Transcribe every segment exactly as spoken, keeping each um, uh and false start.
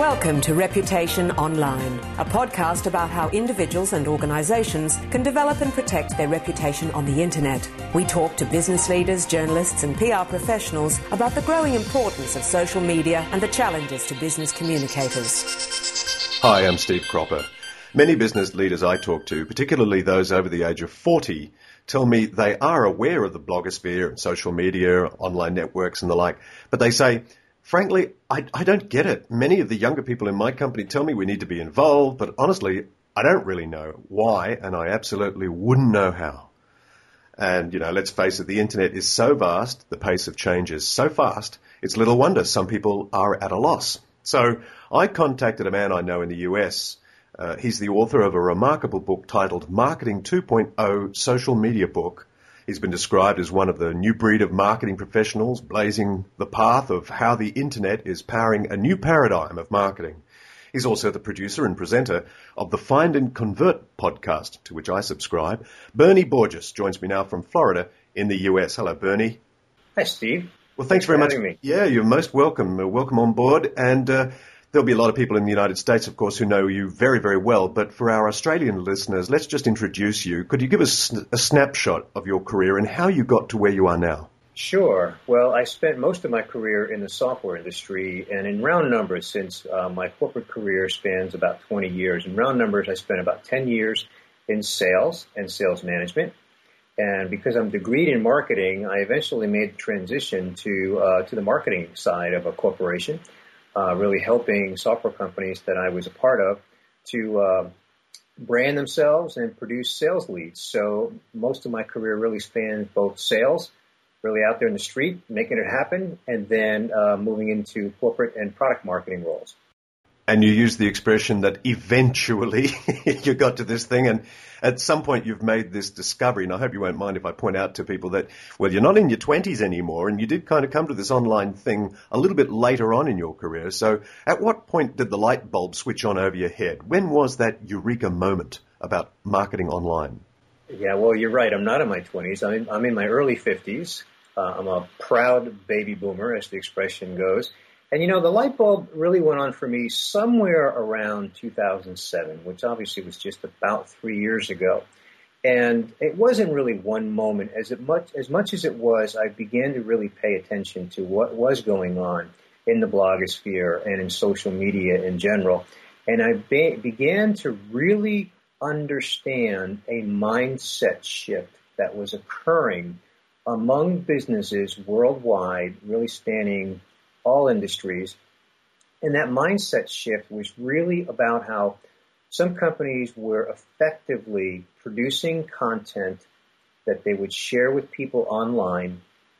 Welcome to Reputation Online, a podcast about how individuals and organizations can develop and protect their reputation on the internet. We talk to business leaders, journalists, and P R professionals about the growing importance of social media and the challenges to business communicators. Hi, I'm Steve Cropper. Many business leaders I talk to, particularly those over the age of forty, tell me they are aware of the blogosphere and social media, online networks and the like, but they say, frankly, I, I don't get it. Many of the younger people in my company tell me we need to be involved, but honestly, I don't really know why, and I absolutely wouldn't know how. And, you know, let's face it, the internet is so vast, the pace of change is so fast, it's little wonder some people are at a loss. So I contacted a man I know in the U S. Uh, he's the author of a remarkable book titled Marketing two point oh Social Media Book. He's been described as one of the new breed of marketing professionals, blazing the path of how the internet is powering a new paradigm of marketing. He's also the producer and presenter of the Find and Convert podcast, to which I subscribe. Bernie Borges joins me now from Florida in the U S. Hello, Bernie. Hi, Steve. Well, thanks, thanks very much. Me. Yeah, you're most welcome. Uh, welcome on board. And uh, there'll be a lot of people in the United States, of course, who know you very, very well. But for our Australian listeners, let's just introduce you. Could you give us a snapshot of your career and how you got to where you are now? Sure. Well, I spent most of my career in the software industry, and in round numbers, since uh, my corporate career spans about twenty years, in round numbers, I spent about ten years in sales and sales management. And because I'm degreed in marketing, I eventually made the transition to uh, to the marketing side of a corporation. Uh, really helping software companies that I was a part of to uh, brand themselves and produce sales leads. So most of my career really spans both sales, really out there in the street, making it happen, and then uh, moving into corporate and product marketing roles. And you used the expression that eventually you got to this thing, and at some point you've made this discovery, and I hope you won't mind if I point out to people that, well, you're not in your twenties anymore, and you did kind of come to this online thing a little bit later on in your career. So at what point did the light bulb switch on over your head? When was that eureka moment about marketing online? Yeah, well, you're right. I'm not in my twenties. I'm, I'm in my early fifties. Uh, I'm a proud baby boomer, as the expression goes. And, you know, the light bulb really went on for me somewhere around two thousand seven, which obviously was just about three years ago. And it wasn't really one moment. As it much as much as it was, I began to really pay attention to what was going on in the blogosphere and in social media in general. And I be- began to really understand a mindset shift that was occurring among businesses worldwide, really spanning all industries. And that mindset shift was really about how some companies were effectively producing content that they would share with people online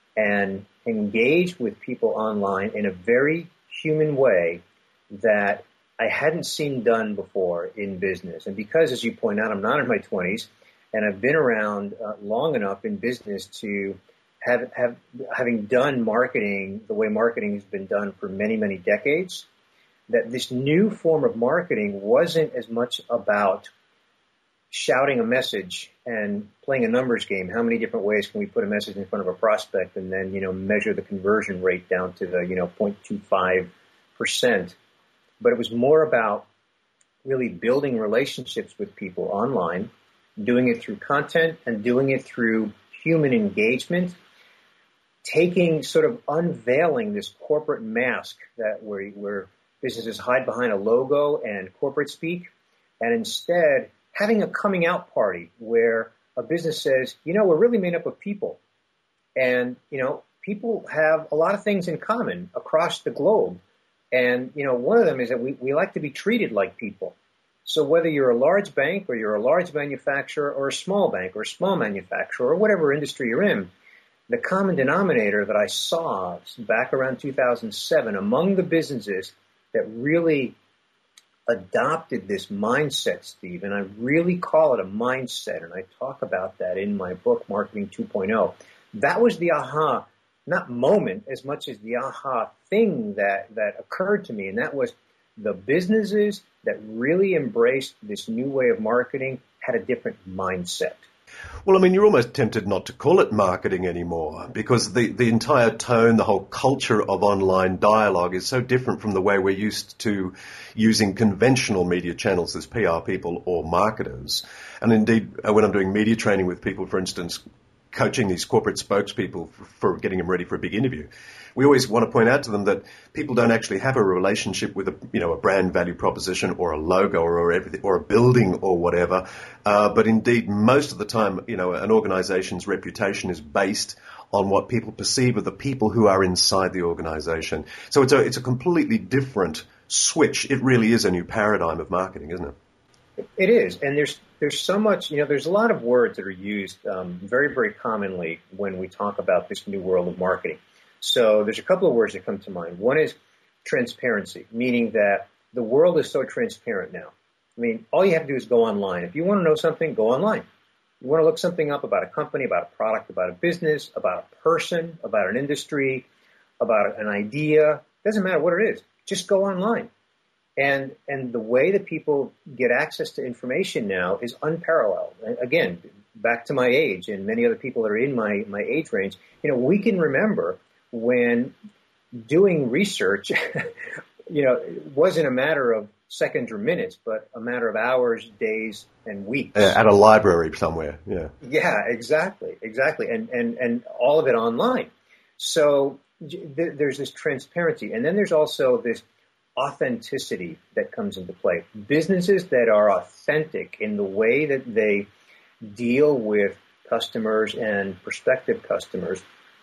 and engage with people online in a very human way that I hadn't seen done before in business. And because, as you point out, I'm not in my twenties, and I've been around uh, long enough in business to Have, have, having done marketing the way marketing has been done for many, many decades, that this new form of marketing wasn't as much about shouting a message and playing a numbers game. How many different ways can we put a message in front of a prospect and then, you know, measure the conversion rate down to the, you know, zero point two five percent. But it was more about really building relationships with people online, doing it through content and doing it through human engagement, taking sort of unveiling this corporate mask that where, where businesses hide behind a logo and corporate speak, and instead having a coming out party where a business says, you know, we're really made up of people. And, you know, people have a lot of things in common across the globe. And, you know, one of them is that we, we like to be treated like people. So whether you're a large bank or you're a large manufacturer or a small bank or a small manufacturer or whatever industry you're in, the common denominator that I saw back around two thousand seven among the businesses that really adopted this mindset, Steve, and I really call it a mindset, and I talk about that in my book, Marketing two point oh. That was the aha, not moment as much as the aha thing that, that occurred to me, and that was the businesses that really embraced this new way of marketing had a different mindset. Well, I mean, you're almost tempted not to call it marketing anymore because the, the entire tone, the whole culture of online dialogue is so different from the way we're used to using conventional media channels as P R people or marketers. And indeed, when I'm doing media training with people, for instance, coaching these corporate spokespeople for getting them ready for a big interview, we always want to point out to them that people don't actually have a relationship with a, you know, a brand value proposition or a logo or everything or a building or whatever. Uh, but indeed, most of the time, you know, an organization's reputation is based on what people perceive of the people who are inside the organization. So it's a, it's a completely different switch. It really is a new paradigm of marketing, isn't it? It is. And there's, there's so much, you know, there's a lot of words that are used um, very, very commonly when we talk about this new world of marketing. So there's a couple of words that come to mind. One is transparency, meaning that the world is so transparent now. I mean, all you have to do is go online. If you want to know something, go online. You want to look something up about a company, about a product, about a business, about a person, about an industry, about an idea. Doesn't matter what it is. Just go online. And and the way that people get access to information now is unparalleled. Again, back to my age and many other people that are in my, my age range, you know, we can remember when doing research, you know, it wasn't a matter of seconds or minutes, but a matter of hours, days, and weeks. Uh, at a library somewhere, yeah. Yeah, exactly, exactly. And, and, and all of it online. So th- there's this transparency. And then there's also this authenticity that comes into play. Businesses that are authentic in the way that they deal with customers and prospective customers,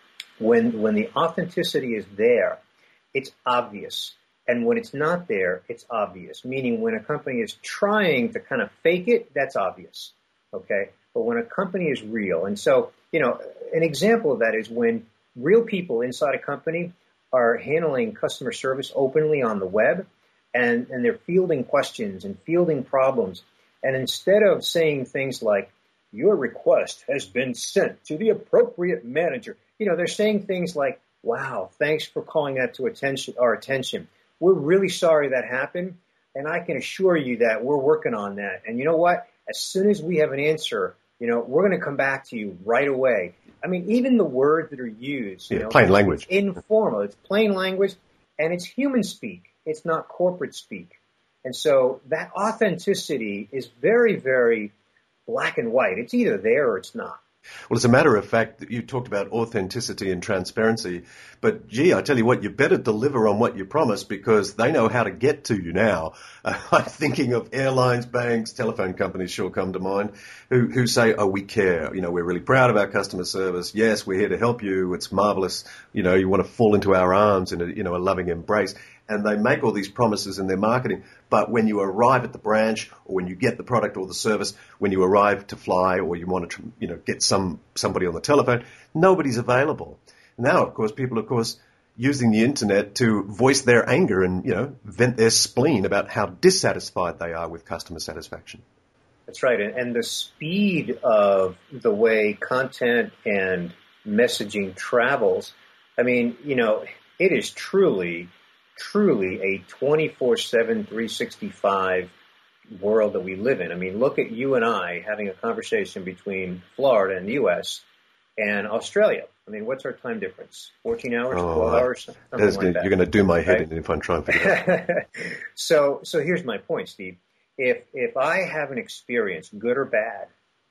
when when the authenticity is there, it's obvious. And when it's not there, it's obvious. Meaning when a company is trying to kind of fake it, that's obvious. Okay? But when a company is real, and so, you know, an example of that is when real people inside a company are handling customer service openly on the web, and, and they're fielding questions and fielding problems. And instead of saying things like, your request has been sent to the appropriate manager, you know, they're saying things like, wow, thanks for calling that to attention, our attention. We're really sorry that happened, and I can assure you that we're working on that. And you know what? As soon as we have an answer, you know, we're going to come back to you right away. I mean, even the words that are used, you yeah, know, plain language. It's informal. It's plain language, and it's human speak. It's not corporate speak. And so that authenticity is very, very black and white. It's either there or it's not. Well, as a matter of fact, you talked about authenticity and transparency, but gee, I tell you what, you better deliver on what you promised because they know how to get to you now. Uh, I'm thinking of airlines, banks, telephone companies sure come to mind, who, who say, oh, we care. You know, we're really proud of our customer service. Yes, we're here to help you. It's marvelous. You know, you want to fall into our arms in a, you know, a loving embrace. And they make all these promises in their marketing. But when you arrive at the branch or when you get the product or the service, when you arrive to fly or you want to, you know, get some somebody on the telephone, nobody's available. Now, of course, people, of course, using the internet to voice their anger and, you know, vent their spleen about how dissatisfied they are with customer satisfaction. That's right. And the speed of the way content and messaging travels, I mean, you know, it is truly... truly a twenty-four seven, three sixty-five world that we live in. I mean, look at you and I having a conversation between Florida and the U S and Australia. I mean, what's our time difference? fourteen hours, oh, twelve hours, something like gonna, that. You're going to do my head right? in if I'm trying to figure it out. so, so here's my point, Steve. If if I have an experience, good or bad,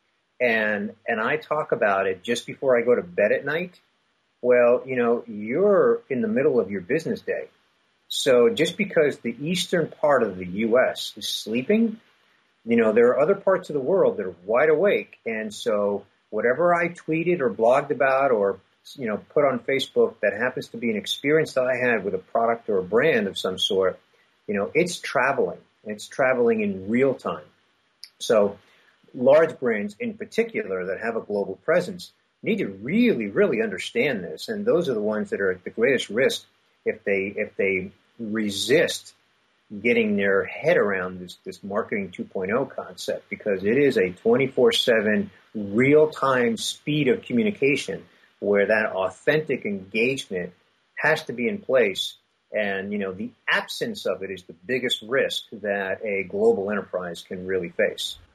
and and I talk about it just before I go to bed at night, well, you know, you're in the middle of your business day. So just because the eastern part of the U S is sleeping, you know, there are other parts of the world that are wide awake. And so whatever I tweeted or blogged about or, you know, put on Facebook that happens to be an experience that I had with a product or a brand of some sort, you know, it's traveling. It's traveling in real time. So large brands in particular that have a global presence need to really, really understand this. And those are the ones that are at the greatest risk if they if they resist getting their head around this, this marketing two point oh concept, because it is a twenty-four seven real-time speed of communication where that authentic engagement has to be in place. And, you know, the absence of it is the biggest risk that a global enterprise can really face.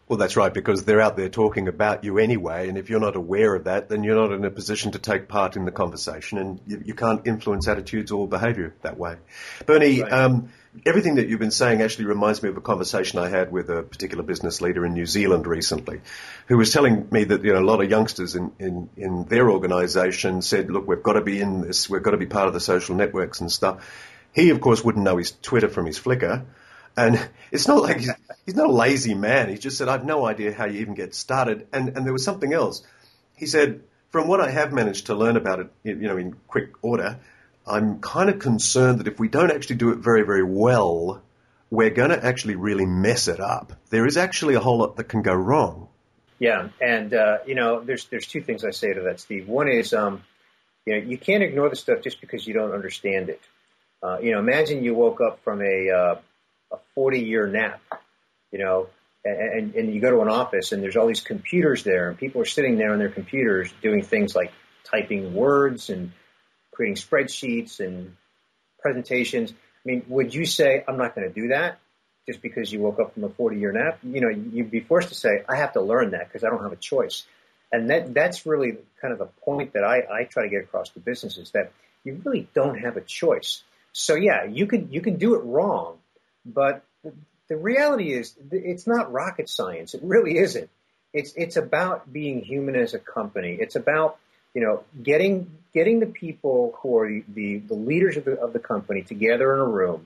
Well, that's right, because they're out there talking about you anyway, and if you're not aware of that, then you're not in a position to take part in the conversation, and you, you can't influence attitudes or behaviour that way. Bernie, right. um, everything that you've been saying actually reminds me of a conversation I had with a particular business leader in New Zealand recently, who was telling me that, you know, a lot of youngsters in, in, in their organisation said, look, we've got to be in this, we've got to be part of the social networks and stuff. He, of course, wouldn't know his Twitter from his Flickr. And it's not like he's, he's not a lazy man. He just said, I've no idea how you even get started. And, and there was something else. He said, from what I have managed to learn about it, you know, in quick order, I'm kind of concerned that if we don't actually do it very, very well, we're going to actually really mess it up. There is actually a whole lot that can go wrong. Yeah. And, uh, you know, there's, there's two things I say to that, Steve. One is, um, you know, you can't ignore the stuff just because you don't understand it. Uh, you know, imagine you woke up from a, uh, a forty-year nap, you know, and, and you go to an office and there's all these computers there and people are sitting there on their computers doing things like typing words and creating spreadsheets and presentations. I mean, would you say, I'm not going to do that just because you woke up from a forty-year nap? You know, you'd be forced to say, I have to learn that because I don't have a choice. And that that's really kind of the point that I, I try to get across to businesses, that you really don't have a choice. So, yeah, you can, you can do it wrong. But the reality is it's not rocket science. It really isn't. It's it's about being human as a company. It's about, you know, getting getting the people who are the, the, the leaders of the, of the company together in a room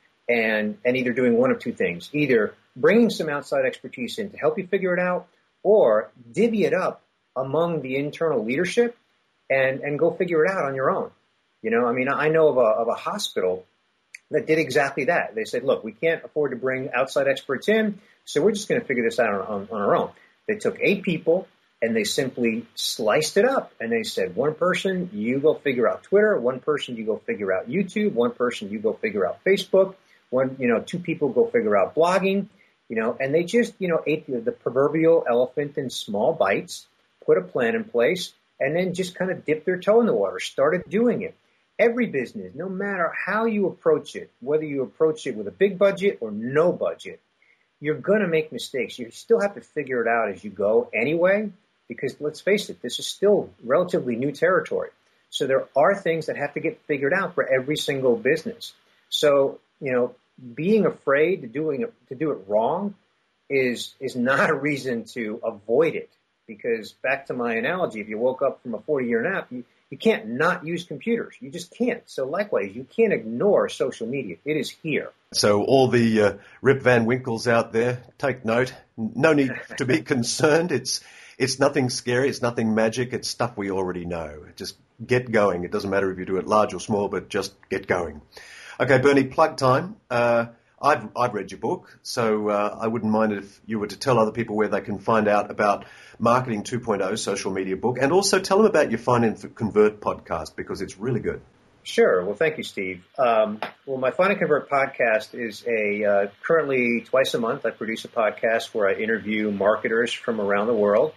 and, and either doing one of two things, either bringing some outside expertise in to help you figure it out, or divvy it up among the internal leadership and, and go figure it out on your own. You know, I mean, I know of a, of a hospital that did exactly that. They said, look, we can't afford to bring outside experts in, so we're just going to figure this out on, on, on our own. They took eight people and they simply sliced it up. And they said, one person, you go figure out Twitter. One person, you go figure out YouTube. One person, you go figure out Facebook. One, you know, two people go figure out blogging, you know, and they just, you know, ate the, the proverbial elephant in small bites, put a plan in place, and then just kind of dipped their toe in the water, started doing it. Every business, no matter how you approach it, whether you approach it with a big budget or no budget, you're going to make mistakes. You still have to figure it out as you go anyway, because let's face it, this is still relatively new territory. So there are things that have to get figured out for every single business. So, you know, being afraid to doing it, to do it wrong is is not a reason to avoid it. Because back to my analogy, if you woke up from a forty-year nap, you, you can't not use computers. You just can't. So likewise, you can't ignore social media. It is here. So all the uh, Rip Van Winkles out there, take note. No need to be concerned. It's it's nothing scary. It's nothing magic. It's stuff we already know. Just get going. It doesn't matter if you do it large or small, but just get going. Okay, Bernie, plug time. Uh, I've I've read your book, so uh, I wouldn't mind if you were to tell other people where they can find out about Marketing two point oh social media book, and also tell them about your Find and Convert podcast, because it's really good. Sure. Well, thank you, Steve. Um, well, my Find and Convert podcast is a uh, currently twice a month. I produce a podcast where I interview marketers from around the world,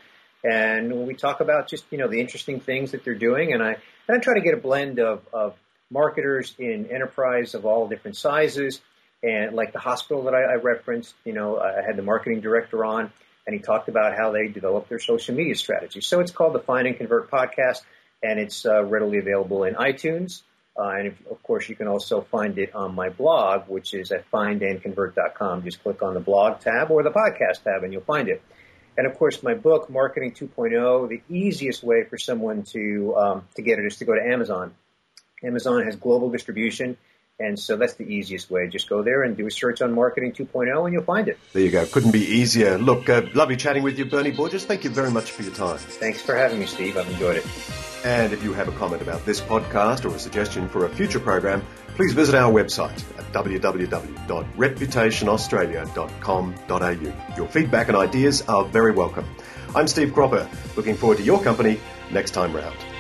and we talk about just, you know, the interesting things that they're doing, and I and I try to get a blend of of marketers in enterprise of all different sizes. And like the hospital that I, I referenced, you know, I had the marketing director on, and he talked about how they developed their social media strategy. So it's called the Find and Convert podcast, and it's uh, readily available in iTunes. Uh, and, if, of course, you can also find it on my blog, which is at find and convert dot com. Just click on the blog tab or the podcast tab, and you'll find it. And, of course, my book, Marketing two point oh, the easiest way for someone to um, to get it is to go to Amazon. Amazon has global distribution. And so that's the easiest way. Just go there and do a search on Marketing two point oh and you'll find it. There you go. Couldn't be easier. Look, uh, lovely chatting with you, Bernie Borges. Thank you very much for your time. Thanks for having me, Steve. I've enjoyed it. And if you have a comment about this podcast or a suggestion for a future program, please visit our website at w w w dot reputation australia dot com dot a u. Your feedback and ideas are very welcome. I'm Steve Cropper, looking forward to your company next time round.